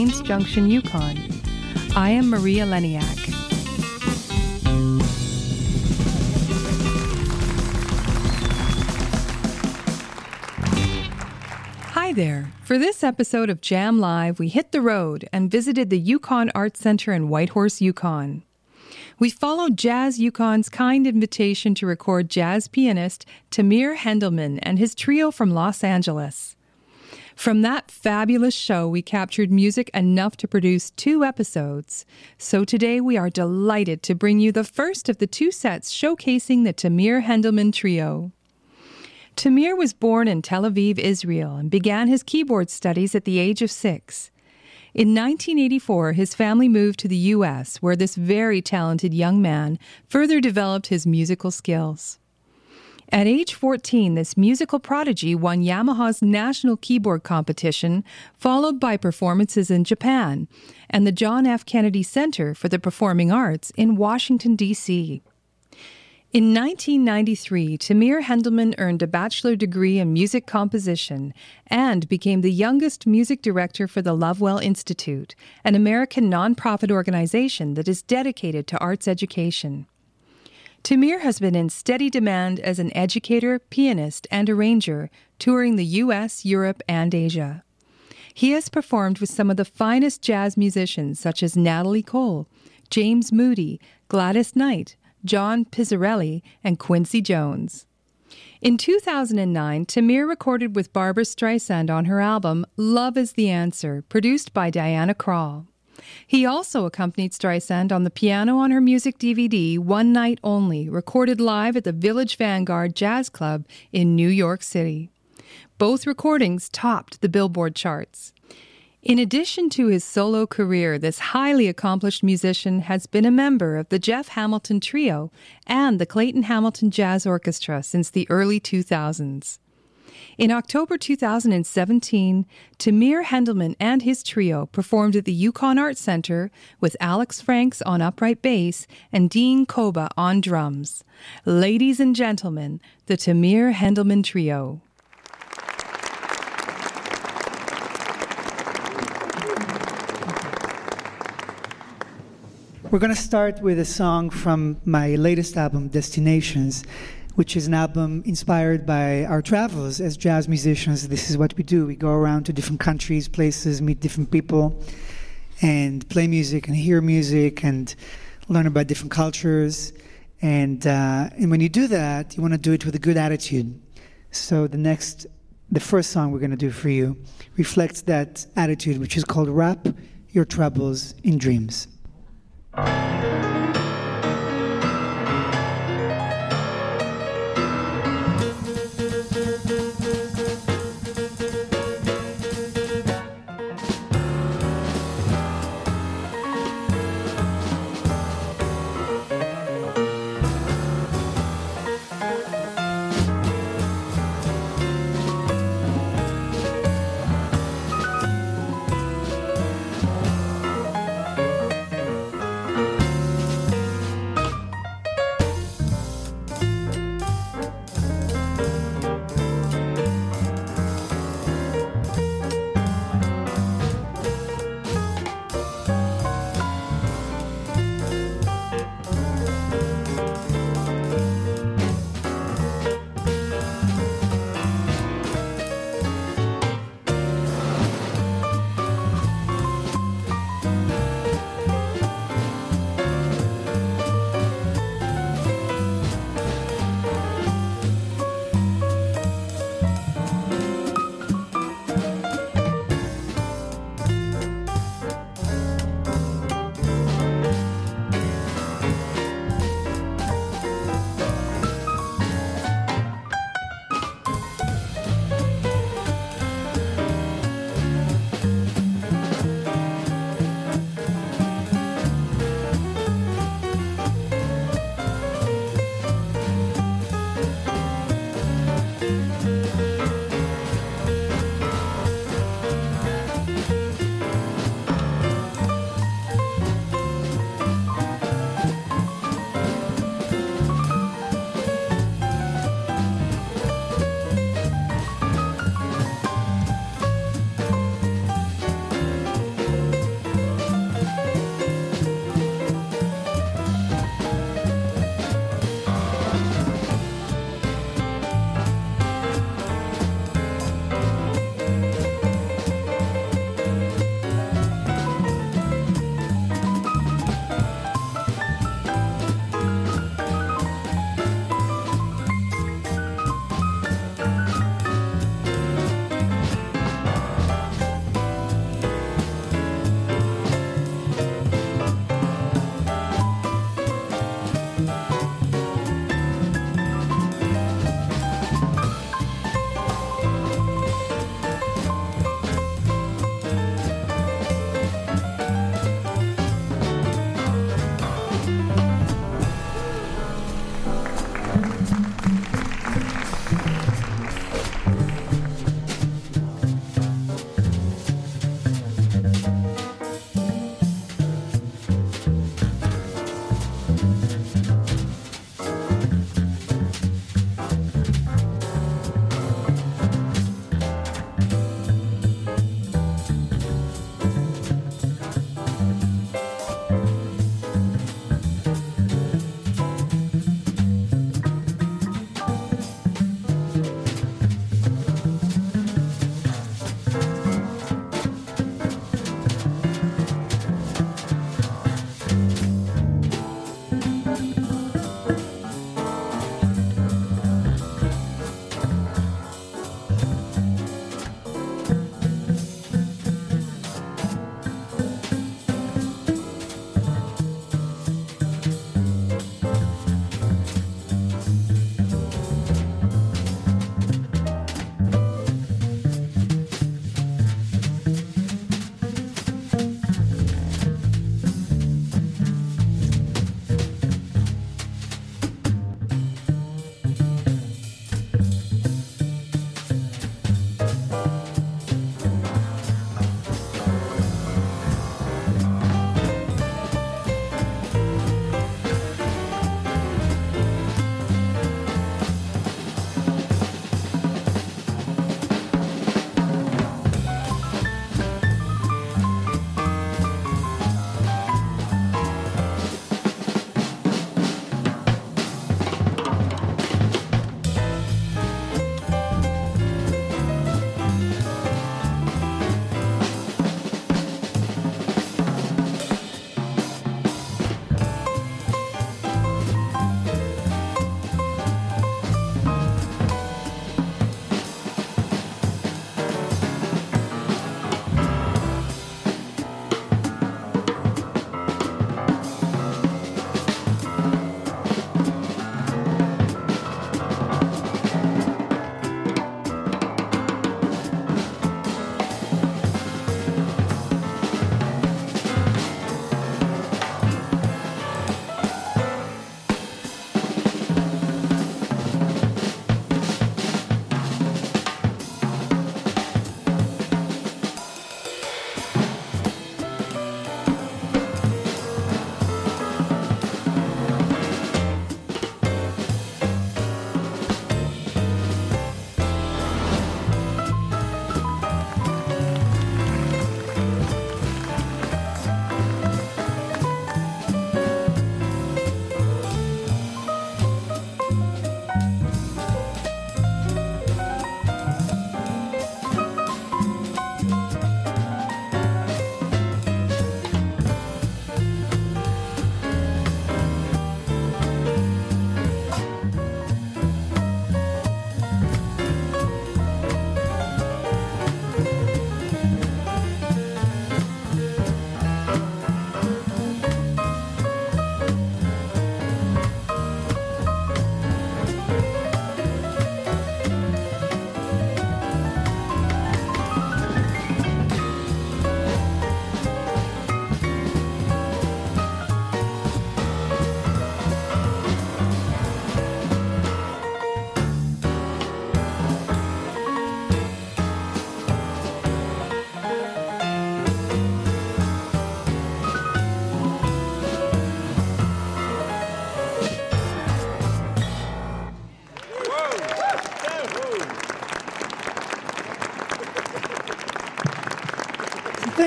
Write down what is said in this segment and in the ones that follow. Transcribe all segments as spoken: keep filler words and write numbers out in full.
Queens Junction, Yukon. I am Maria Leniak. Hi there. For this episode of Jam Live, we hit the road and visited the Yukon Arts Center in Whitehorse, Yukon. We followed Jazz Yukon's kind invitation to record jazz pianist Tamir Hendelman and his trio from Los Angeles. From that fabulous show, we captured music enough to produce two episodes. So today we are delighted to bring you the first of the two sets showcasing the Tamir Hendelman Trio. Tamir was born in Tel Aviv, Israel, and began his keyboard studies at the age of six. In nineteen eighty-four, his family moved to the U S, where this very talented young man further developed his musical skills. At age fourteen, this musical prodigy won Yamaha's National Keyboard Competition, followed by performances in Japan and the John F. Kennedy Center for the Performing Arts in Washington, D C In nineteen ninety-three, Tamir Hendelman earned a bachelor degree in music composition and became the youngest music director for the Lovewell Institute, an American nonprofit organization that is dedicated to arts education. Tamir has been in steady demand as an educator, pianist, and arranger, touring the U S, Europe, and Asia. He has performed with some of the finest jazz musicians such as Natalie Cole, James Moody, Gladys Knight, John Pizzarelli, and Quincy Jones. In two thousand nine, Tamir recorded with Barbra Streisand on her album Love is the Answer, produced by Diana Krall. He also accompanied Streisand on the piano on her music D V D One Night Only, recorded live at the Village Vanguard Jazz Club in New York City. Both recordings topped the Billboard charts. In addition to his solo career, this highly accomplished musician has been a member of the Jeff Hamilton Trio and the Clayton Hamilton Jazz Orchestra since the early two thousands. In October two thousand seventeen, Tamir Hendelman and his trio performed at the Yukon Arts Center with Alex Franks on upright bass and Dean Koba on drums. Ladies and gentlemen, the Tamir Hendelman Trio. We're going to start with a song from my latest album, Destinations, which is an album inspired by our travels as jazz musicians. This is what we do. We go around to different countries, places, meet different people, and play music and hear music and learn about different cultures. And uh, and when you do that, you want to do it with a good attitude. So the next, the first song we're going to do for you reflects that attitude, which is called Wrap Your Troubles in Dreams.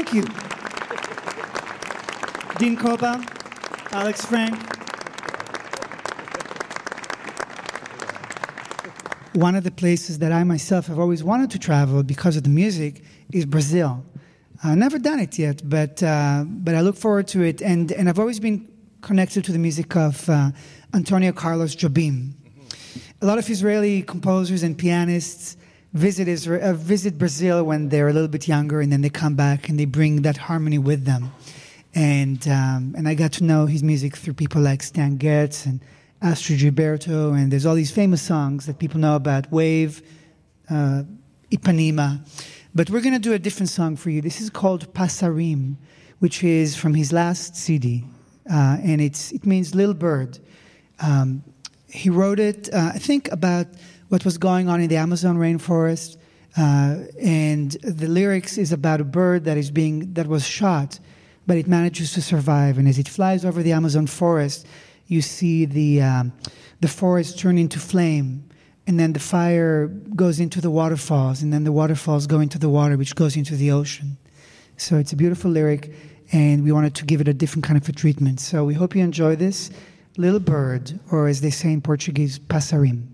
Thank you. Dean Koba, Alex Frank. One of the places that I myself have always wanted to travel because of the music is Brazil. I've never done it yet, but uh, but I look forward to it. And, and I've always been connected to the music of uh, Antonio Carlos Jobim. A lot of Israeli composers and pianists visit Israel, uh, visit Brazil when they're a little bit younger, and then they come back and they bring that harmony with them. And um, and I got to know his music through people like Stan Getz and Astrid Gilberto, and there's all these famous songs that people know about, Wave, uh, Ipanema. But we're going to do a different song for you. This is called Passarim, which is from his last C D, uh, and it's it means little bird. Um, he wrote it, uh, I think, about what was going on in the Amazon rainforest, uh, and the lyrics is about a bird that is being that was shot, but it manages to survive. And as it flies over the Amazon forest, you see the um, the forest turn into flame, and then the fire goes into the waterfalls, and then the waterfalls go into the water, which goes into the ocean. So it's a beautiful lyric, and we wanted to give it a different kind of a treatment. So we hope you enjoy this. Little Bird, or as they say in Portuguese, Passarim.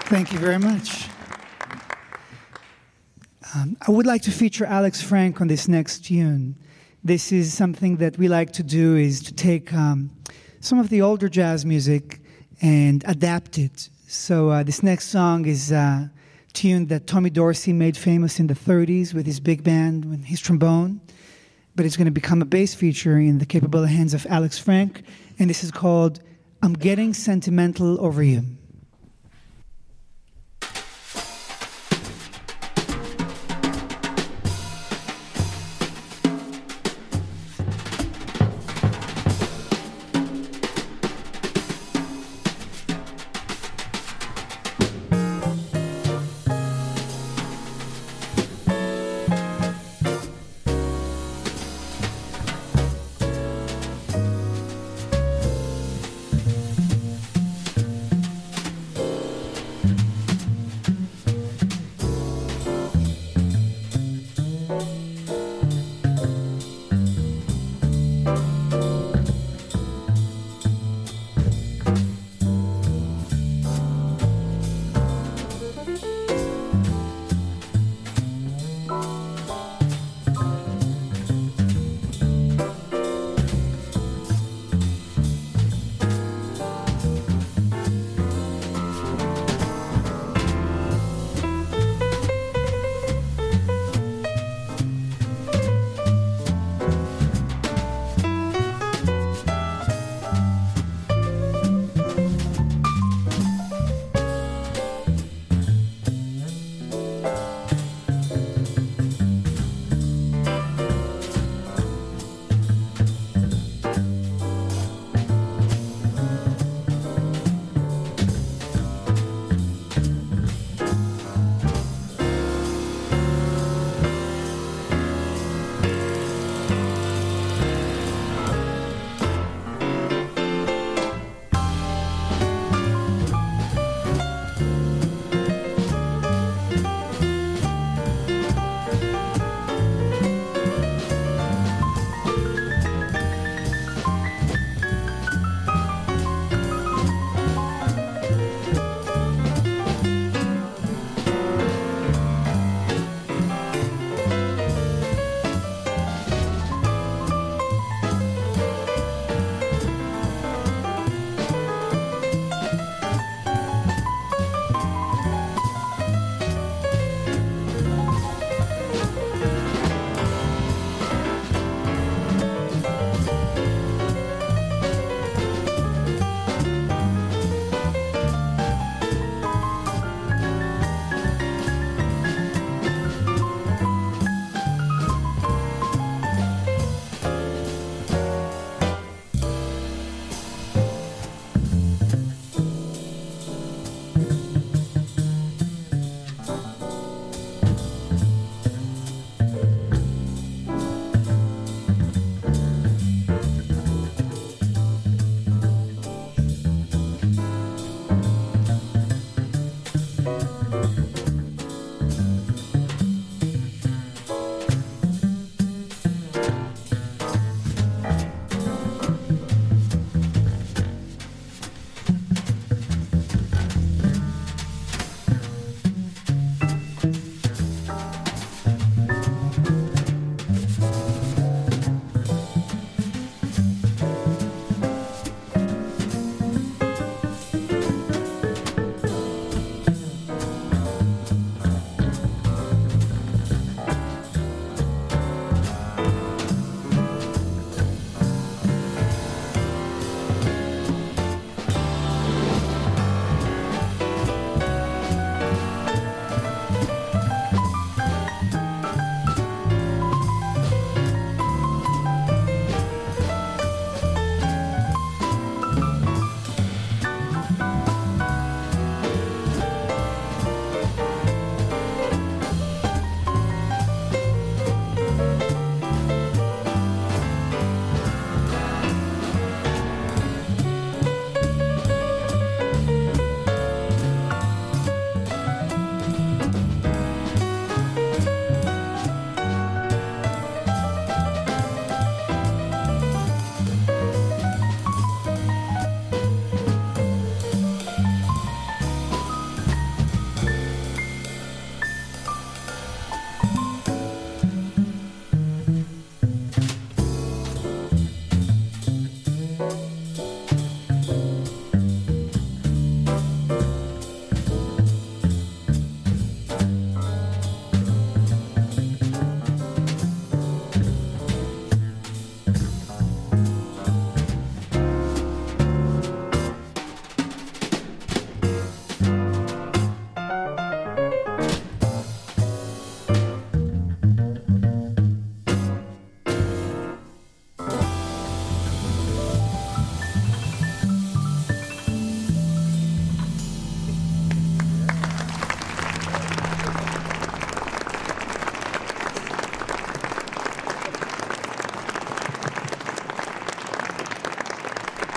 Thank you very much. Um, I would like to feature Alex Frank on this next tune. This is something that we like to do, is to take um, some of the older jazz music and adapt it. So uh, this next song is a tune that Tommy Dorsey made famous in the thirties with his big band, with his trombone. But it's going to become a bass feature in the capable hands of Alex Frank. And this is called I'm Getting Sentimental Over You.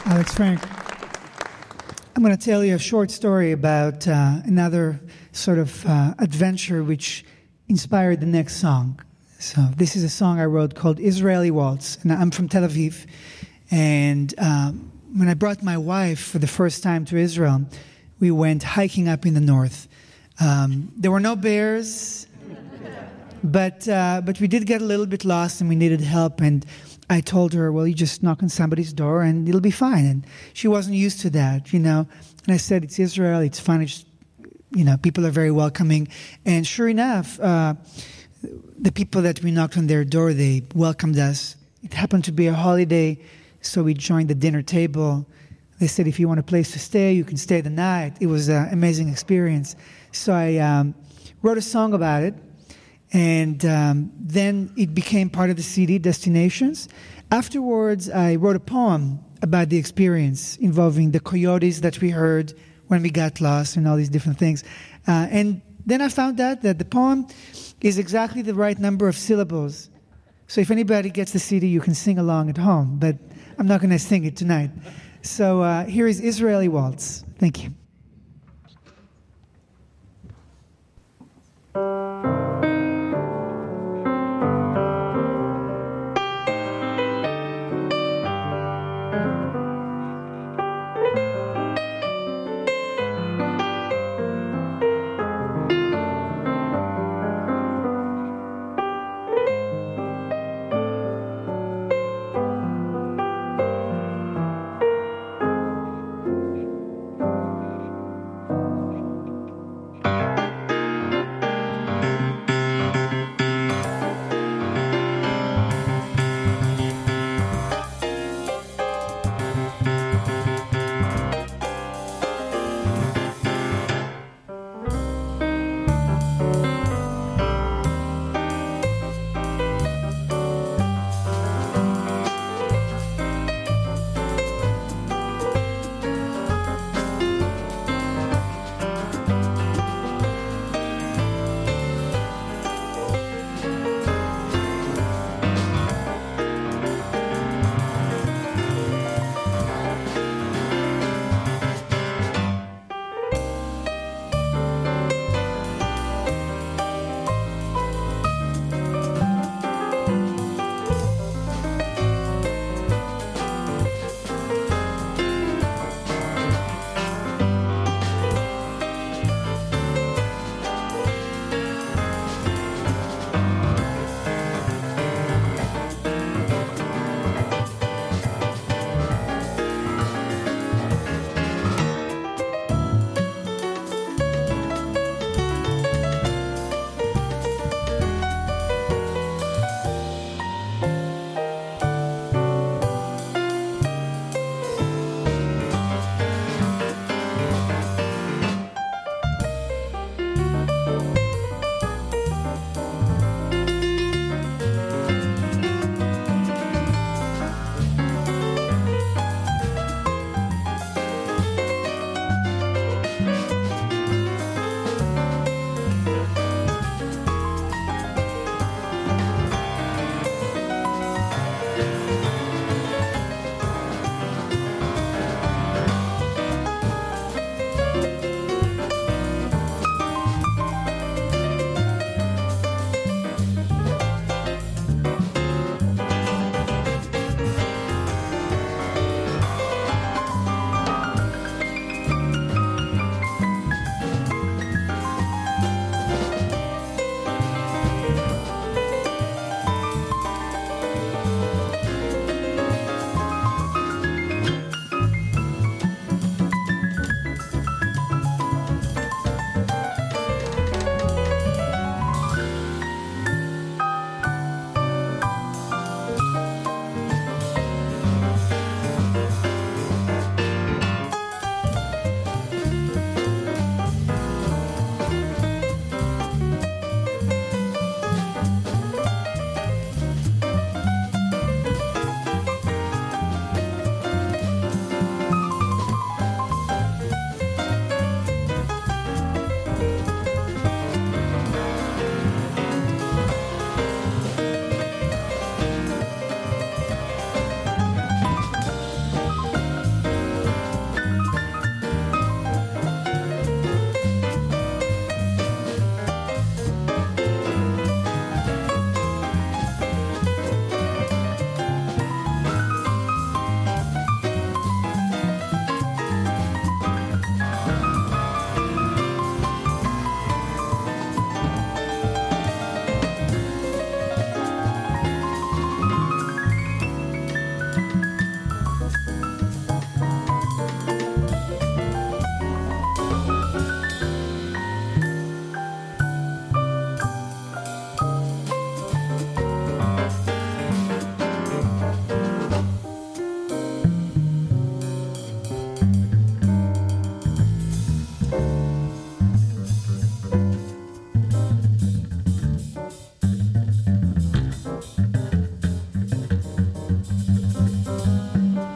Alex Frank. I'm going to tell you a short story about uh, another sort of uh, adventure which inspired the next song. So this is a song I wrote called Israeli Waltz, and I'm from Tel Aviv. And um, when I brought my wife for the first time to Israel, we went hiking up in the north. Um, there were no bears, but uh, but we did get a little bit lost and we needed help. And I told her, well, you just knock on somebody's door and it'll be fine. And she wasn't used to that, you know. And I said, it's Israel, it's fun, it's, you know, people are very welcoming. And sure enough, uh, the people that we knocked on their door, they welcomed us. It happened to be a holiday, so we joined the dinner table. They said, if you want a place to stay, you can stay the night. It was an amazing experience. So I um, wrote a song about it. And um, then it became part of the C D, Destinations. Afterwards, I wrote a poem about the experience involving the coyotes that we heard when we got lost and all these different things. Uh, and then I found out that the poem is exactly the right number of syllables. So if anybody gets the C D, you can sing along at home. But I'm not going to sing it tonight. So uh, here is Israeli Waltz. Thank you.